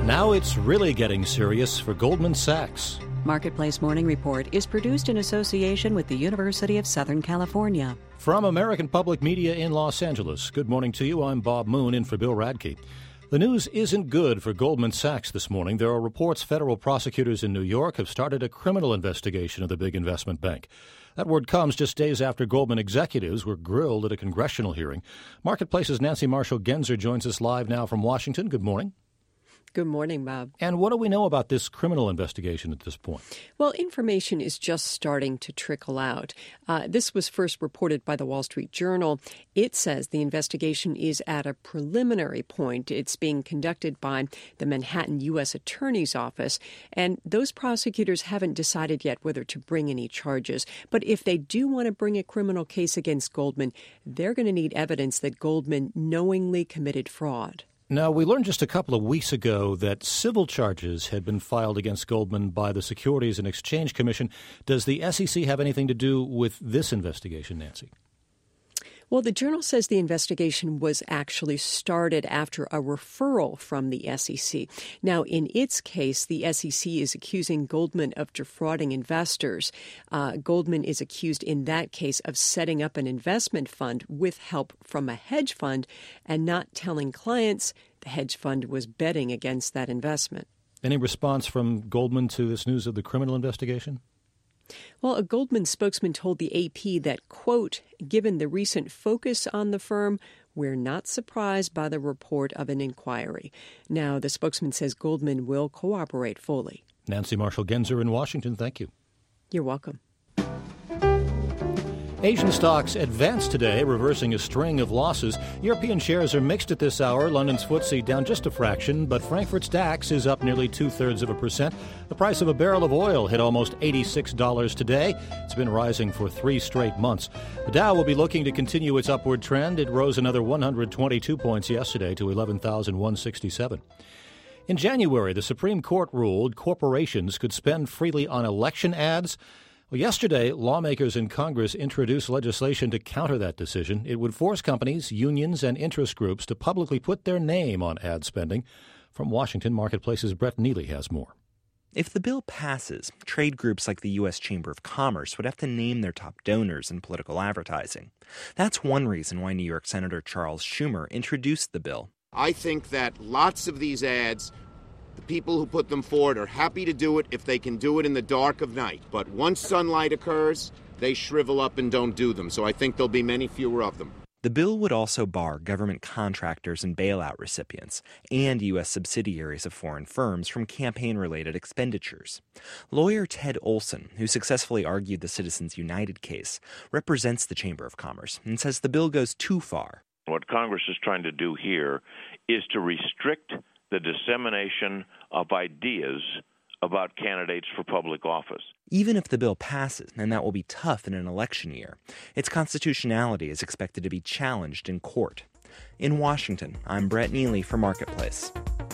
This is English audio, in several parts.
Now it's really getting serious for Goldman Sachs. Marketplace Morning Report is produced in association with the University of Southern California. From American Public Media in Los Angeles, good morning to you. I'm Bob Moon in for Bill Radke. The news isn't good for Goldman Sachs this morning. There are reports federal prosecutors in New York have started a criminal investigation of the big investment bank. That word comes just days after Goldman executives were grilled at a congressional hearing. Marketplace's Nancy Marshall-Genzer joins us live now from Washington. Good morning. Good morning, Bob. And what do we know about this criminal investigation at this point? Well, information is just starting to trickle out. This was first reported by the Wall Street Journal. It says the investigation is at a preliminary point. It's being conducted by the Manhattan U.S. Attorney's Office, and those prosecutors haven't decided yet whether to bring any charges. But if they do want to bring a criminal case against Goldman, they're going to need evidence that Goldman knowingly committed fraud. Now, we learned just a couple of weeks ago that civil charges had been filed against Goldman by the Securities and Exchange Commission. Does the SEC have anything to do with this investigation, Nancy? Well, the Journal says the investigation was actually started after a referral from the SEC. Now, in its case, the SEC is accusing Goldman of defrauding investors. Goldman is accused in that case of setting up an investment fund with help from a hedge fund and not telling clients the hedge fund was betting against that investment. Any response from Goldman to this news of the criminal investigation? Well, a Goldman spokesman told the AP that, quote, given the recent focus on the firm, we're not surprised by the report of an inquiry. Now, the spokesman says Goldman will cooperate fully. Nancy Marshall-Genzer in Washington, thank you. You're welcome. Asian stocks advanced today, reversing a string of losses. European shares are mixed at this hour. London's FTSE down just a fraction, but Frankfurt's DAX is up nearly 0.2%. The price of a barrel of oil hit almost $86 today. It's been rising for 3 straight months. The Dow will be looking to continue its upward trend. It rose another 122 points yesterday to 11,167. In January, the Supreme Court ruled corporations could spend freely on election ads. Well, yesterday, lawmakers in Congress introduced legislation to counter that decision. It would force companies, unions, and interest groups to publicly put their name on ad spending. From Washington, Marketplace's Brett Neely has more. If the bill passes, trade groups like the U.S. Chamber of Commerce would have to name their top donors in political advertising. That's one reason why New York Senator Charles Schumer introduced the bill. I think that lots of these ads, the people who put them forward are happy to do it if they can do it in the dark of night. But once sunlight occurs, they shrivel up and don't do them. So I think there'll be many fewer of them. The bill would also bar government contractors and bailout recipients and U.S. subsidiaries of foreign firms from campaign-related expenditures. Lawyer Ted Olson, who successfully argued the Citizens United case, represents the Chamber of Commerce and says the bill goes too far. What Congress is trying to do here is to restrict the dissemination of ideas about candidates for public office. Even if the bill passes, and that will be tough in an election year, its constitutionality is expected to be challenged in court. In Washington, I'm Brett Neely for Marketplace.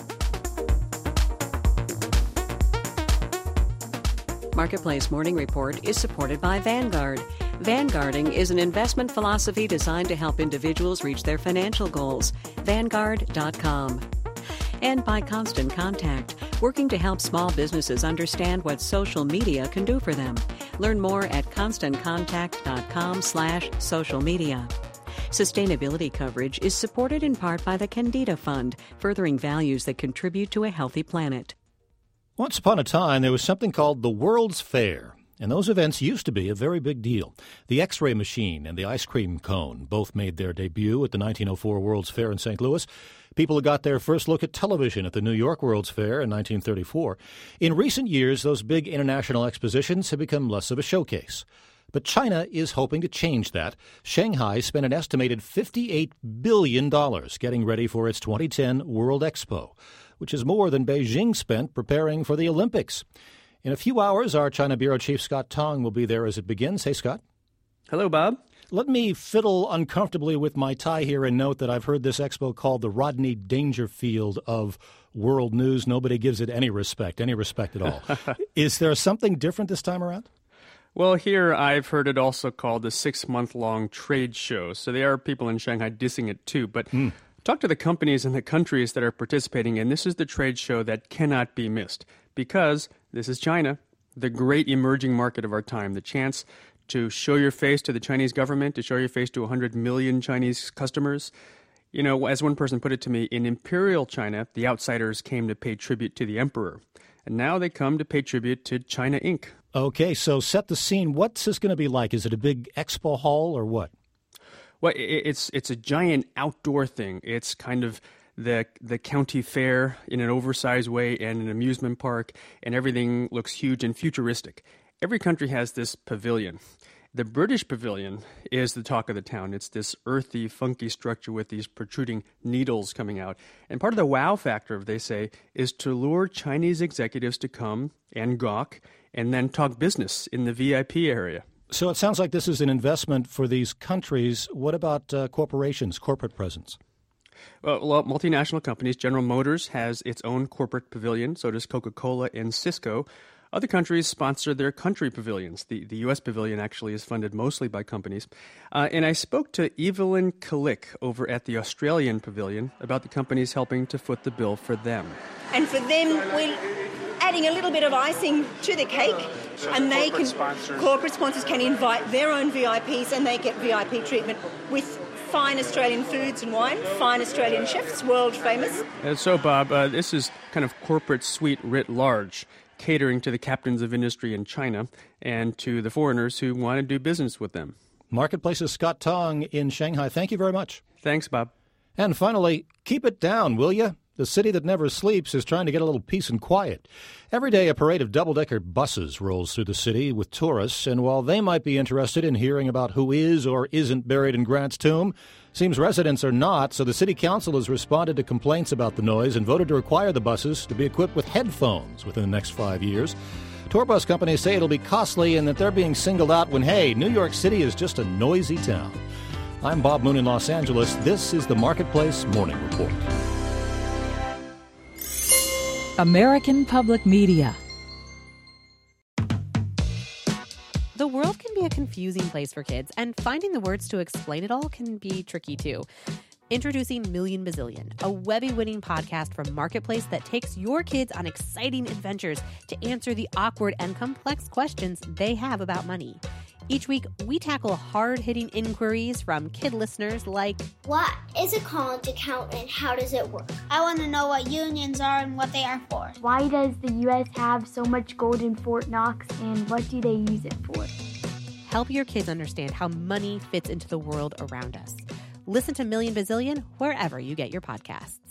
Marketplace Morning Report is supported by Vanguard. Vanguarding is an investment philosophy designed to help individuals reach their financial goals. Vanguard.com. And by Constant Contact, working to help small businesses understand what social media can do for them. Learn more at constantcontact.com/social media. Sustainability coverage is supported in part by the Candida Fund, furthering values that contribute to a healthy planet. Once upon a time, there was something called the World's Fair, and those events used to be a very big deal. The X-ray machine and the ice cream cone both made their debut at the 1904 World's Fair in St. Louis. People got their first look at television at the New York World's Fair in 1934. In recent years, those big international expositions have become less of a showcase. But China is hoping to change that. Shanghai spent an estimated $58 billion getting ready for its 2010 World Expo, which is more than Beijing spent preparing for the Olympics. In a few hours, our China Bureau Chief Scott Tong will be there as it begins. Hey, Scott. Hello, Bob. Let me fiddle uncomfortably with my tie here and note that I've heard this expo called the Rodney Dangerfield of world news. Nobody gives it any respect at all. Is there something different this time around? Well, here I've heard it also called the 6-month-long trade show. So there are people in Shanghai dissing it too. But Talk to the companies and the countries that are participating, and this is the trade show that cannot be missed because this is China, the great emerging market of our time, the chance to show your face to the Chinese government, to show your face to 100 million Chinese customers. You know, as one person put it to me, in imperial China, the outsiders came to pay tribute to the emperor, and now they come to pay tribute to China Inc. Okay, so set the scene. What's this going to be like? Is it a big expo hall or what? Well, it's a giant outdoor thing. It's kind of the county fair in an oversized way and an amusement park, and everything looks huge and futuristic. Every country has this pavilion. The British pavilion is the talk of the town. It's this earthy, funky structure with these protruding needles coming out. And part of the wow factor, they say, is to lure Chinese executives to come and gawk and then talk business in the VIP area. So it sounds like this is an investment for these countries. What about corporations, corporate presence? Well, multinational companies, General Motors has its own corporate pavilion, so does Coca-Cola and Cisco. Other countries sponsor their country pavilions. The U.S. pavilion actually is funded mostly by companies. And I spoke to Evelyn Kalik over at the Australian pavilion about the companies helping to foot the bill for them. And for them, we're adding a little bit of icing to the cake. So and they can, corporate sponsors can invite their own VIPs and they get VIP treatment with fine Australian foods and wine, fine Australian chefs, world famous. So, Bob, this is kind of corporate suite writ large, catering to the captains of industry in China and to the foreigners who want to do business with them. Marketplace's Scott Tong in Shanghai. Thank you very much. Thanks, Bob. And finally, keep it down, will you? The city that never sleeps is trying to get a little peace and quiet. Every day, a parade of double-decker buses rolls through the city with tourists, and while they might be interested in hearing about who is or isn't buried in Grant's tomb, seems residents are not, so the city council has responded to complaints about the noise and voted to require the buses to be equipped with headphones within the next 5 years. Tour bus companies say it'll be costly and that they're being singled out when, hey, New York City is just a noisy town. I'm Bob Moon in Los Angeles. This is the Marketplace Morning Report. American Public Media. The world can be a confusing place for kids, and finding the words to explain it all can be tricky too. Introducing Million Bazillion, a Webby-winning podcast from Marketplace that takes your kids on exciting adventures to answer the awkward and complex questions they have about money. Each week, we tackle hard-hitting inquiries from kid listeners like, what is a college account and how does it work? I want to know what unions are and what they are for. Why does the U.S. have so much gold in Fort Knox and what do they use it for? Help your kids understand how money fits into the world around us. Listen to Million Bazillion wherever you get your podcasts.